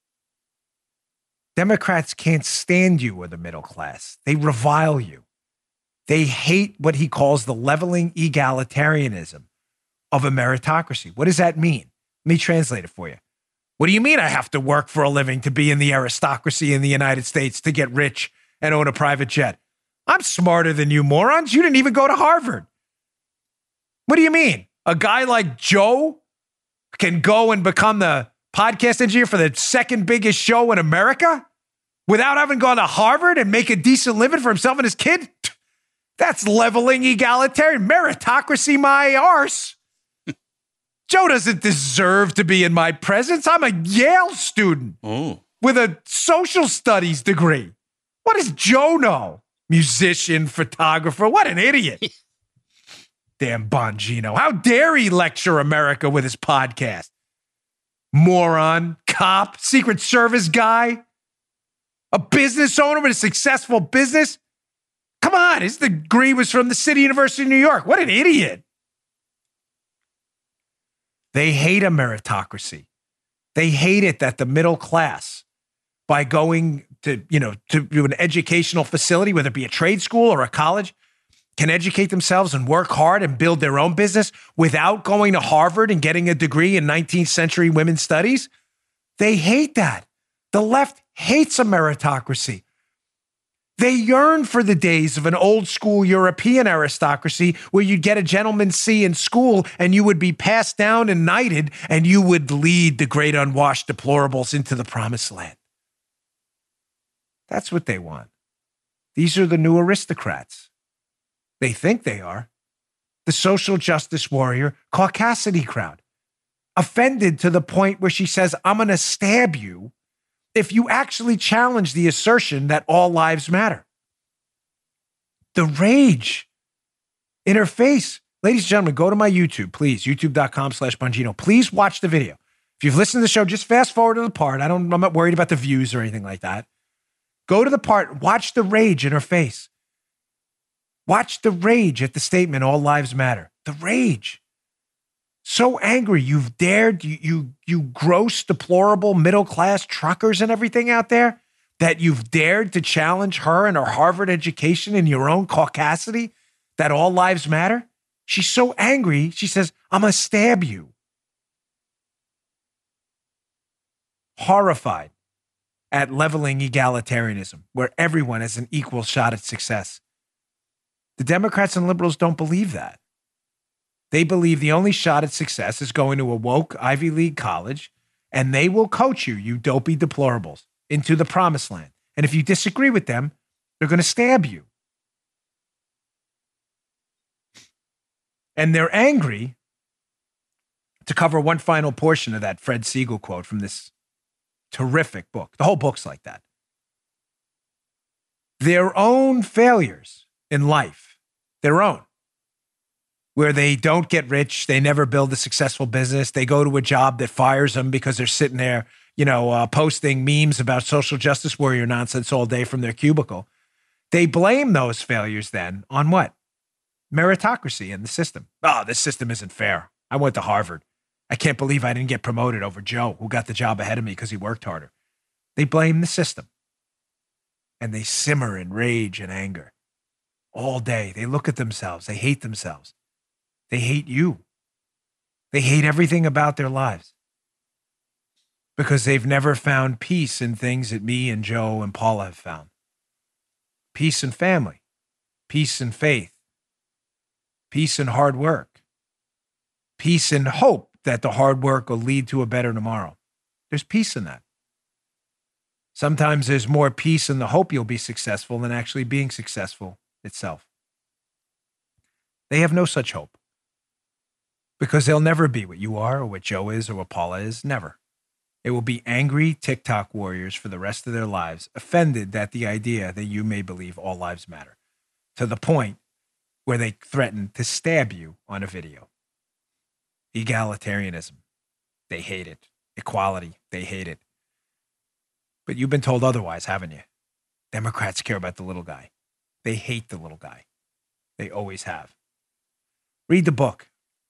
Democrats can't stand you or the middle class. They revile you. They hate what he calls the leveling egalitarianism of a meritocracy. What does that mean? Let me translate it for you. What do you mean I have to work for a living to be in the aristocracy in the United States, to get rich and own a private jet? I'm smarter than you morons. You didn't even go to Harvard. What do you mean? A guy like Joe can go and become the podcast engineer for the second biggest show in America without having gone to Harvard and make a decent living for himself and his kid? That's leveling egalitarian. Meritocracy, my arse. Joe doesn't deserve to be in my presence. I'm a Yale student with a social studies degree. What does Joe know? Musician, photographer. What an idiot. Damn Bongino. How dare he lecture America with his podcast? Moron, cop, Secret Service guy, a business owner with a successful business. Come on, his degree was from the City University of New York. What an idiot. They hate a meritocracy. They hate it that the middle class, by going to an educational facility, whether it be a trade school or a college, can educate themselves and work hard and build their own business without going to Harvard and getting a degree in 19th century women's studies? They hate that. The left hates a meritocracy. They yearn for the days of an old school European aristocracy where you'd get a gentleman's C in school and you would be passed down and knighted and you would lead the great unwashed deplorables into the promised land. That's what they want. These are the new aristocrats. They think they are. The social justice warrior Caucasity crowd. Offended to the point where she says, I'm going to stab you if you actually challenge the assertion that all lives matter. The rage in her face. Ladies and gentlemen, go to my YouTube, please, youtube.com/Bongino. Please watch the video. If you've listened to the show, just fast forward to the part. I'm not worried about the views or anything like that. Go to the part, watch the rage in her face. Watch the rage at the statement, all lives matter. The rage. So angry, you've dared, you gross, deplorable, middle-class truckers and everything out there, that you've dared to challenge her and her Harvard education and your own caucasity, that all lives matter. She's so angry, she says, I'm going to stab you. Horrified at leveling egalitarianism, where everyone has an equal shot at success. The Democrats and liberals don't believe that. They believe the only shot at success is going to a woke Ivy League college, and they will coach you, you dopey deplorables, into the promised land. And if you disagree with them, they're going to stab you. And they're angry, to cover one final portion of that Fred Siegel quote from this terrific book. The whole book's like that. Their own failures in life, their own, where they don't get rich, they never build a successful business, they go to a job that fires them because they're sitting there, posting memes about social justice warrior nonsense all day from their cubicle. They blame those failures then on what? Meritocracy in the system. Oh, this system isn't fair. I went to Harvard. I can't believe I didn't get promoted over Joe, who got the job ahead of me because he worked harder. They blame the system. And they simmer in rage and anger all day. They look at themselves. They hate themselves. They hate you. They hate everything about their lives because they've never found peace in things that me and Joe and Paula have found. Peace in family, peace in faith, peace in hard work, peace in hope that the hard work will lead to a better tomorrow. There's peace in that. Sometimes there's more peace in the hope you'll be successful than actually being successful itself. They have no such hope. Because they'll never be what you are or what Joe is or what Paula is. Never. They will be angry TikTok warriors for the rest of their lives, offended at the idea that you may believe all lives matter, to the point where they threaten to stab you on a video. Egalitarianism. They hate it. Equality. They hate it. But you've been told otherwise, haven't you? Democrats care about the little guy. They hate the little guy. They always have. Read the book.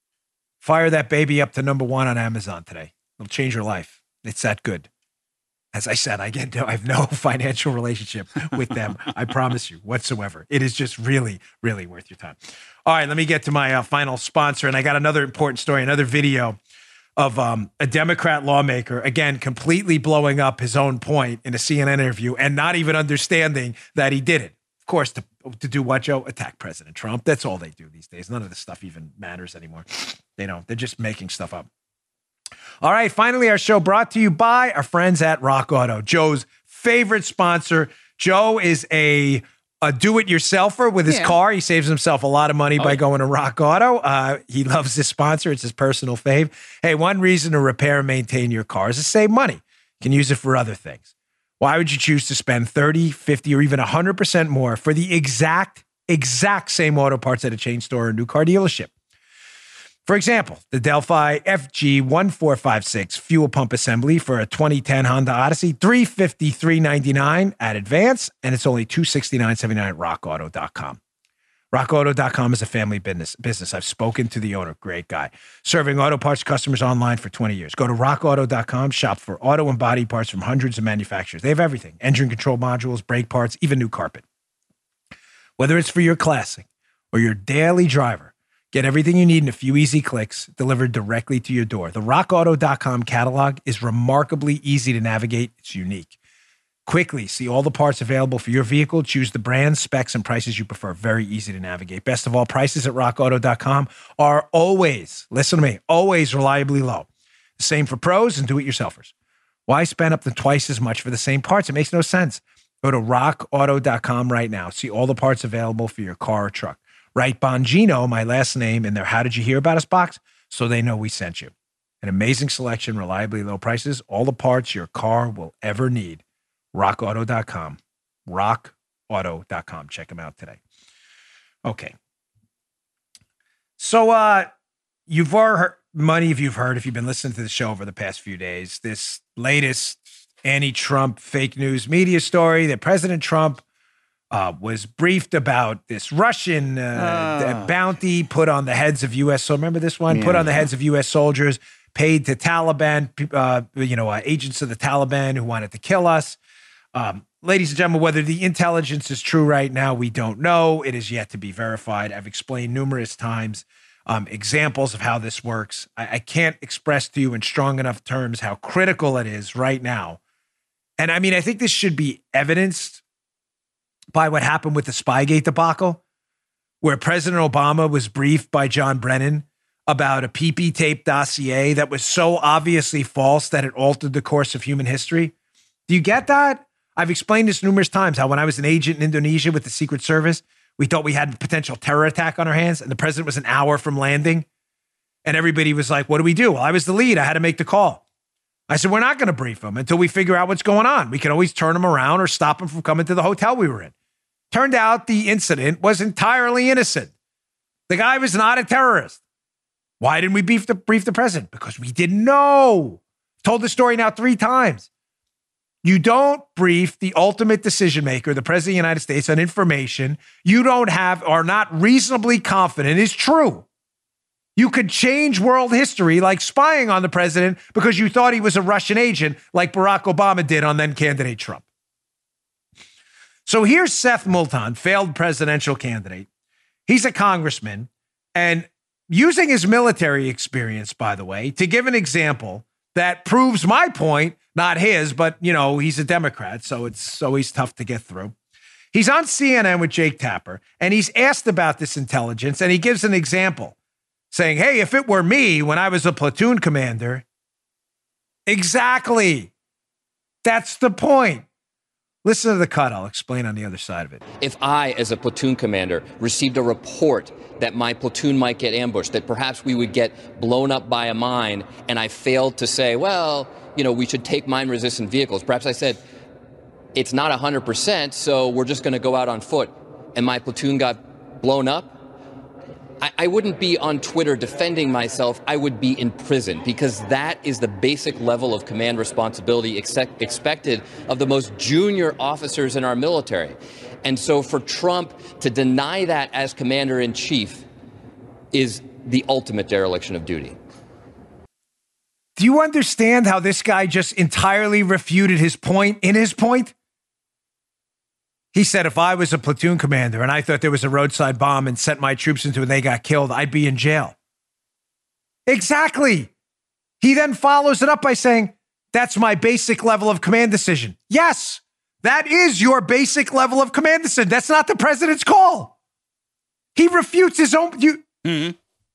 Fire that baby up to #1 on Amazon today. It'll change your life. It's that good. As I said, I have no financial relationship with them. I promise you, whatsoever. It is just really, really worth your time. All right, let me get to my final sponsor. And I got another important story, another video of a Democrat lawmaker, again, completely blowing up his own point in a CNN interview and not even understanding that he did it. Of course, to do what, Joe? Attack President Trump. That's all they do these days. None of this stuff even matters anymore. They don't. They're just making stuff up. All right, finally, our show brought to you by our friends at Rock Auto, Joe's favorite sponsor. Joe is a do-it-yourselfer with his car. He saves himself a lot of money by going to Rock Auto. He loves this sponsor. It's his personal fave. Hey, one reason to repair and maintain your car is to save money. You can use it for other things. Why would you choose to spend 30, 50, or even 100% more for the exact same auto parts at a chain store or new car dealership? For example, the Delphi FG1456 fuel pump assembly for a 2010 Honda Odyssey, $353.99 at Advance, and it's only $269.79 at rockauto.com. RockAuto.com is a family business. I've spoken to the owner. Great guy. Serving auto parts customers online for 20 years. Go to RockAuto.com. Shop for auto and body parts from hundreds of manufacturers. They have everything. Engine control modules, brake parts, even new carpet. Whether it's for your classic or your daily driver. Get everything you need in a few easy clicks delivered directly to your door. The rockauto.com catalog is remarkably easy to navigate. It's unique. Quickly see all the parts available for your vehicle. Choose the brands, specs, and prices you prefer. Very easy to navigate. Best of all, prices at rockauto.com are always, listen to me, always reliably low. The same for pros and do-it-yourselfers. Why spend up to twice as much for the same parts? It makes no sense. Go to rockauto.com right now. See all the parts available for your car or truck. Write Bongino, my last name, in their How Did You Hear About Us box so they know we sent you. An amazing selection, reliably low prices, all the parts your car will ever need. rockauto.com. rockauto.com. Check them out today. Okay. So you've heard, many of you have heard, if you've been listening to the show over the past few days, this latest anti-Trump fake news media story that President Trump was briefed about this Russian bounty put on the heads of U.S. So remember this one? Put on the heads of U.S. soldiers, paid to Taliban, agents of the Taliban who wanted to kill us. Ladies and gentlemen, whether the intelligence is true right now, we don't know. It is yet to be verified. I've explained numerous times examples of how this works. I can't express to you in strong enough terms how critical it is right now. And I mean, I think this should be evidenced by what happened with the Spygate debacle, where President Obama was briefed by John Brennan about a PP tape dossier that was so obviously false that it altered the course of human history. Do you get that? I've explained this numerous times, how when I was an agent in Indonesia with the Secret Service, we thought we had a potential terror attack on our hands, and the president was an hour from landing. And everybody was like, what do we do? Well, I was the lead. I had to make the call. I said, we're not going to brief him until we figure out what's going on. We can always turn him around or stop him from coming to the hotel we were in. Turned out the incident was entirely innocent. The guy was not a terrorist. Why didn't we brief the president? Because we didn't know. Told the story now 3 times. You don't brief the ultimate decision maker, the president of the United States, on information you don't have or not reasonably confident is true. You could change world history like spying on the president because you thought he was a Russian agent like Barack Obama did on then candidate Trump. So here's Seth Moulton, failed presidential candidate. He's a congressman, and using his military experience, by the way, to give an example that proves my point, not his, but, he's a Democrat, so it's always tough to get through. He's on CNN with Jake Tapper, and he's asked about this intelligence, and he gives an example, saying, hey, if it were me when I was a platoon commander. Exactly. That's the point. Listen to the cut. I'll explain on the other side of it. If I, as a platoon commander, received a report that my platoon might get ambushed, that perhaps we would get blown up by a mine, and I failed to say, well, we should take mine-resistant vehicles. Perhaps I said, it's not 100%, so we're just going to go out on foot, and my platoon got blown up. I wouldn't be on Twitter defending myself. I would be in prison, because that is the basic level of command responsibility expected of the most junior officers in our military. And so for Trump to deny that as commander-in-chief is the ultimate dereliction of duty. Do you understand how this guy just entirely refuted his point in his point? He said, if I was a platoon commander and I thought there was a roadside bomb and sent my troops into it and they got killed, I'd be in jail. Exactly. He then follows it up by saying, that's my basic level of command decision. Yes, that is your basic level of command decision. That's not the president's call. He refutes his own. Is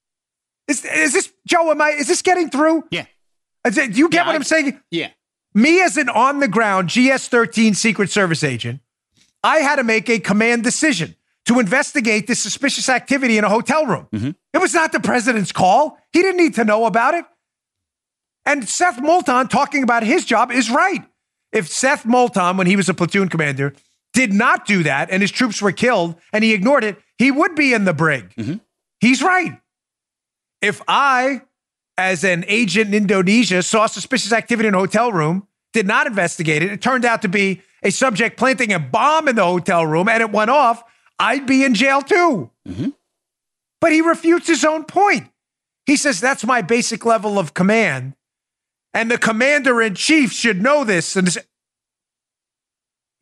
this, Joe, is this getting through? Yeah. Do you get what I'm saying? Yeah. Me as an on-the-ground GS-13 Secret Service agent, I had to make a command decision to investigate this suspicious activity in a hotel room. Mm-hmm. It was not the president's call. He didn't need to know about it. And Seth Moulton talking about his job is right. If Seth Moulton, when he was a platoon commander, did not do that and his troops were killed and he ignored it, he would be in the brig. Mm-hmm. He's right. If I, as an agent in Indonesia, saw suspicious activity in a hotel room, did not investigate it, it turned out to be a subject planting a bomb in the hotel room and it went off, I'd be in jail too. Mm-hmm. But he refutes his own point. He says, that's my basic level of command. And the commander-in-chief should know this. And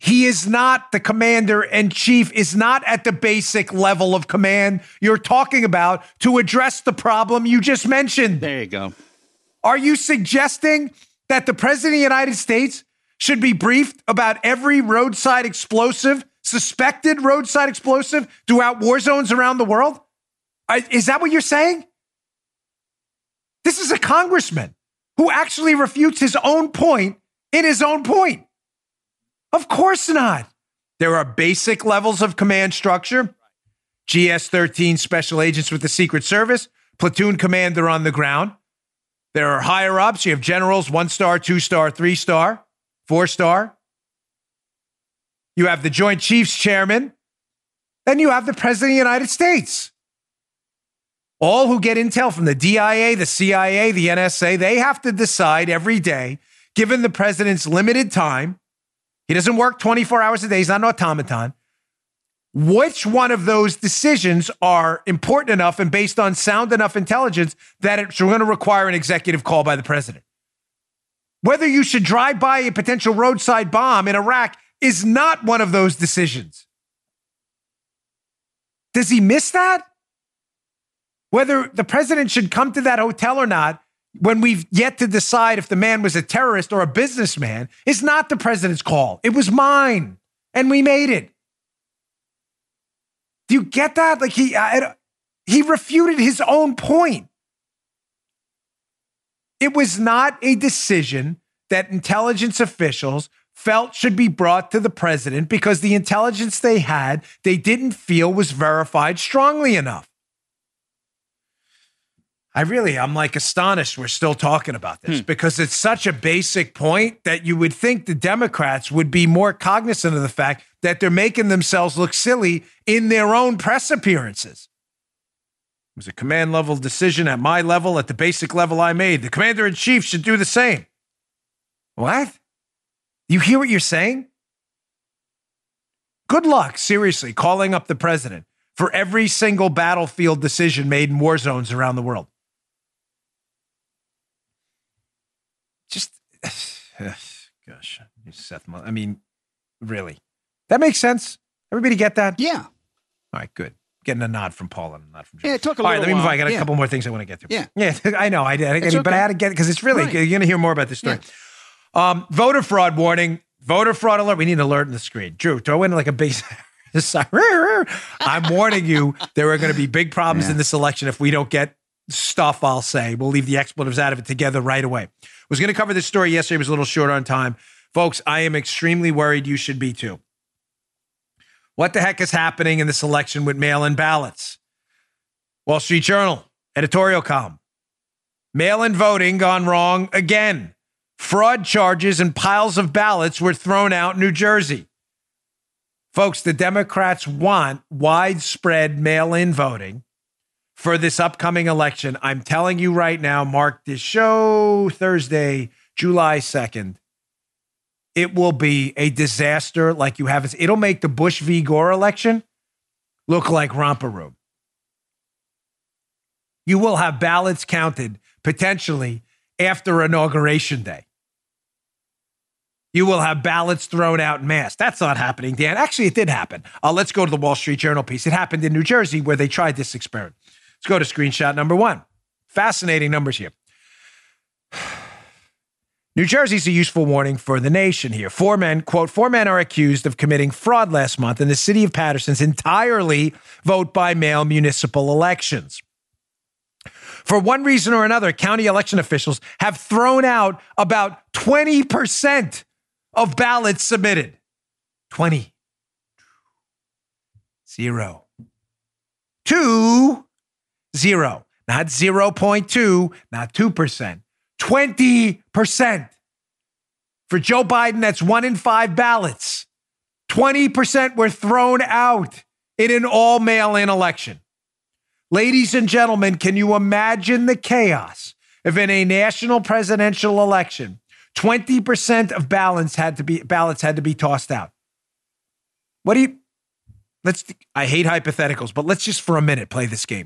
He is not the commander-in-chief, is not at the basic level of command you're talking about to address the problem you just mentioned. There you go. Are you suggesting that the president of the United States should be briefed about every roadside explosive, suspected roadside explosive throughout war zones around the world? Is that what you're saying? This is a congressman who actually refutes his own point in his own point. Of course not. There are basic levels of command structure. GS-13 special agents with the Secret Service, platoon commander on the ground. There are higher ups. You have generals, 1-star, 2-star, 3-star, 4-star. You have the Joint Chiefs Chairman. Then you have the President of the United States. All who get intel from the DIA, the CIA, the NSA, they have to decide every day, given the president's limited time, he doesn't work 24 hours a day, he's not an automaton, which one of those decisions are important enough and based on sound enough intelligence that it's going to require an executive call by the president. Whether you should drive by a potential roadside bomb in Iraq is not one of those decisions. Does he miss that? Whether the president should come to that hotel or not, when we've yet to decide if the man was a terrorist or a businessman, is not the president's call. It was mine, and we made it. Do you get that? Like he refuted his own point. It was not a decision that intelligence officials felt should be brought to the president because the intelligence they had, they didn't feel was verified strongly enough. I'm like astonished we're still talking about this because it's such a basic point that you would think the Democrats would be more cognizant of the fact that they're making themselves look silly in their own press appearances. It was a command level decision at my level, at the basic level I made. The commander-in-chief should do the same. What? You hear what you're saying? Good luck, seriously, calling up the president for every single battlefield decision made in war zones around the world. Just, gosh, Seth, I mean, really. That makes sense? Everybody get that? Yeah. All right, good. Getting a nod from Paul and a nod from Joe. Yeah, it took a All little right, let me move on. I got a Yeah. couple more things I want to get to. Yeah. Yeah, I know. But I had to get it because it's really, Right. you're going to hear more about this story. Voter fraud warning. Voter fraud alert. We need an alert on the screen. Drew, throw in like a base. I'm warning you, there are going to be big problems in this election if we don't get stuff, I'll say. We'll leave the expletives out of it together right away. Was going to cover this story yesterday. It was a little short on time. Folks, I am extremely worried. You should be too. What the heck is happening in this election with mail-in ballots? Wall Street Journal, editorial column. Mail-in voting gone wrong again. Fraud charges and piles of ballots were thrown out in New Jersey. Folks, the Democrats want widespread mail-in voting for this upcoming election. I'm telling you right now, mark this show Thursday, July 2nd. It will be a disaster like you haven't. It'll make the Bush v. Gore election look like romper room. You will have ballots counted potentially after Inauguration Day. You will have ballots thrown out en masse. That's not happening, Dan. Actually, it did happen. Let's go to the Wall Street Journal piece. It happened in New Jersey where they tried this experiment. Let's go to screenshot number 1. Fascinating numbers here. New Jersey's a useful warning for the nation here. 4 men, quote, 4 men are accused of committing fraud last month in the city of Paterson's entirely vote-by-mail municipal elections. For one reason or another, county election officials have thrown out about 20% of ballots submitted. 20. 0. 2. 0. Not 0.2, not 2%. 20%. For Joe Biden, that's 1 in 5 ballots. 20% were thrown out in an all mail-in election. Ladies and gentlemen, can you imagine the chaos if in a national presidential election, 20% of ballots had to be tossed out? I hate hypotheticals, but let's just for a minute play this game.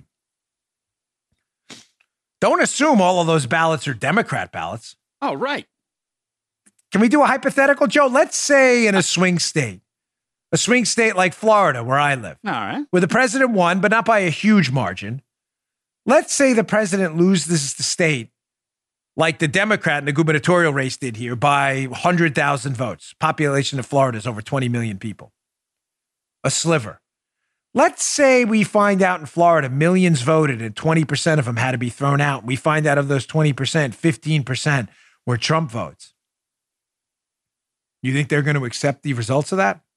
Don't assume all of those ballots are Democrat ballots. Oh, right. Can we do a hypothetical, Joe? Let's say in a swing state like Florida, where I live, All right. where the president won, but not by a huge margin. Let's say the president loses the state like the Democrat in the gubernatorial race did here by 100,000 votes. Population of Florida is over 20 million people. A sliver. Let's say we find out in Florida millions voted and 20% of them had to be thrown out. We find out of those 20%, 15% were Trump votes. You think they're going to accept the results of that?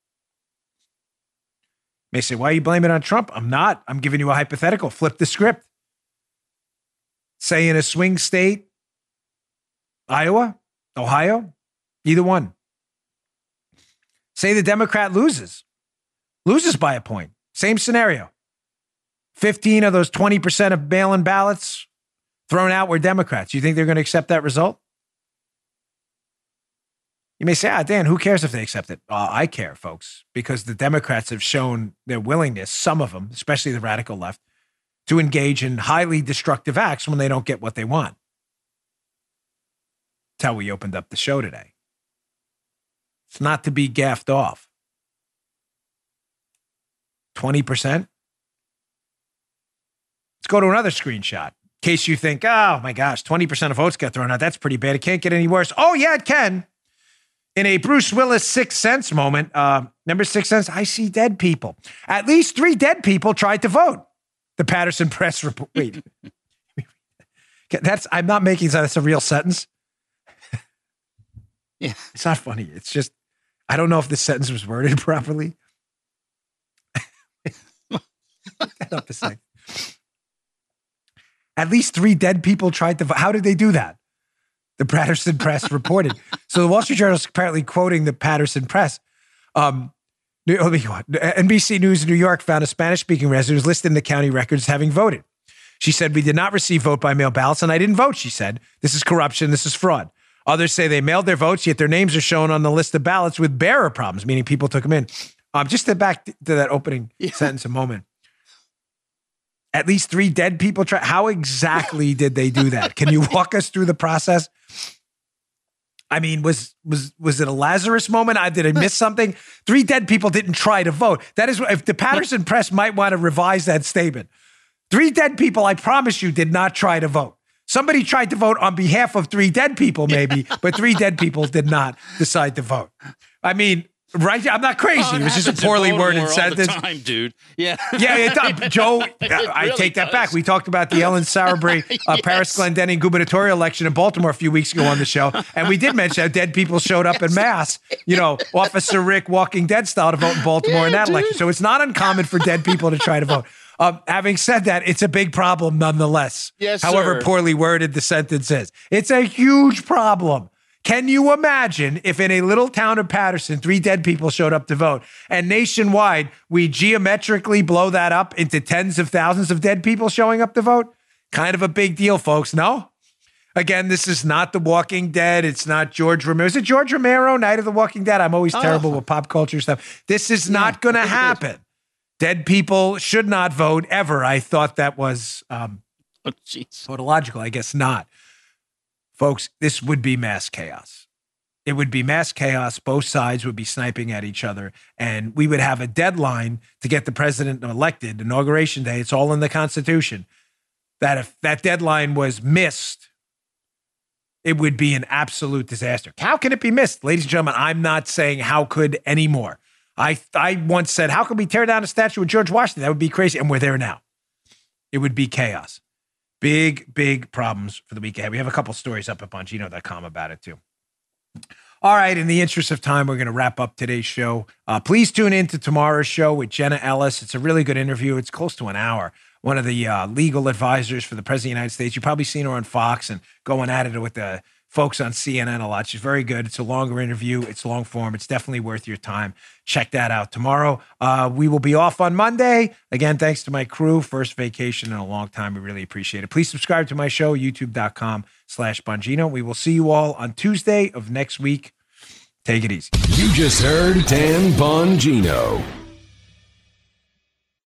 You may say, why are you blaming it on Trump? I'm not. I'm giving you a hypothetical. Flip the script. Say in a swing state, Iowa, Ohio, either one. Say the Democrat loses by a point. Same scenario. 15 of those 20% of mail-in ballots thrown out were Democrats. You think they're going to accept that result? You may say, Dan, who cares if they accept it? I care, folks, because the Democrats have shown their willingness, some of them, especially the radical left, to engage in highly destructive acts when they don't get what they want. That's how we opened up the show today. It's not to be gaffed off. 20%. Let's go to another screenshot. In case you think, oh my gosh, 20% of votes got thrown out. That's pretty bad. It can't get any worse. Oh yeah, it can. In a Bruce Willis Sixth Sense moment, remember Sixth Sense? I see dead people. At least 3 dead people tried to vote. The Patterson Press report. Wait. I'm not making that. That's a real sentence. Yeah. It's not funny. It's just, I don't know if this sentence was worded properly. Look that up a sec. At least 3 dead people tried to vote. How did they do that? The Patterson Press reported. So the Wall Street Journal is apparently quoting the Patterson Press. NBC News in New York found a Spanish-speaking resident who was listed in the county records having voted. She said, we did not receive vote-by-mail ballots, and I didn't vote, she said. This is corruption. This is fraud. Others say they mailed their votes, yet their names are shown on the list of ballots with bearer problems, meaning people took them in. Just to back to that opening sentence a moment. At least 3 dead people tried. How exactly did they do that? Can you walk us through the process? I mean, was it a Lazarus moment? Did I miss something? 3 dead people didn't try to vote. That is, if the Patterson Press might want to revise that statement. 3 dead people, I promise you, did not try to vote. Somebody tried to vote on behalf of 3 dead people, maybe, but 3 dead people did not decide to vote. I mean, right? I'm not crazy. It was just a poorly worded sentence. All the time, dude. Yeah. Joe, I really take that back. We talked about the Ellen Sauerbrey, Paris Glendening gubernatorial election in Baltimore a few weeks ago on the show. And we did mention how dead people showed up en masse, Officer Rick Walking Dead style to vote in Baltimore in that election. So it's not uncommon for dead people to try to vote. Having said that, it's a big problem nonetheless. Yes, however sir. Poorly worded the sentence is. It's a huge problem. Can you imagine if in a little town of Patterson, 3 dead people showed up to vote, and nationwide, we geometrically blow that up into tens of thousands of dead people showing up to vote? Kind of a big deal, folks, no? Again, this is not The Walking Dead. It's not George Romero. Is it George Romero, Night of the Walking Dead? I'm always terrible with pop culture stuff. This is not going to happen. Dead people should not vote ever. I thought that was tautological. I guess not. Folks, this would be mass chaos. It would be mass chaos. Both sides would be sniping at each other, and we would have a deadline to get the president elected, Inauguration Day. It's all in the Constitution. That if that deadline was missed, it would be an absolute disaster. How can it be missed? Ladies and gentlemen, I'm not saying how could anymore. I once said, how can we tear down a statue of George Washington? That would be crazy. And we're there now. It would be chaos. Big, big problems for the week ahead. We have a couple stories up at Bongino.com about it too. All right. In the interest of time, we're going to wrap up today's show. Please tune in to tomorrow's show with Jenna Ellis. It's a really good interview. It's close to an hour. One of the legal advisors for the President of the United States. You've probably seen her on Fox and going at it with the folks on CNN a lot. She's very good. It's a longer interview. It's long form. It's definitely worth your time. Check that out tomorrow. We will be off on Monday. Again, thanks to my crew. First vacation in a long time. We really appreciate it. Please subscribe to my show, youtube.com/Bongino. We will see you all on Tuesday of next week. Take it easy. You just heard Dan Bongino.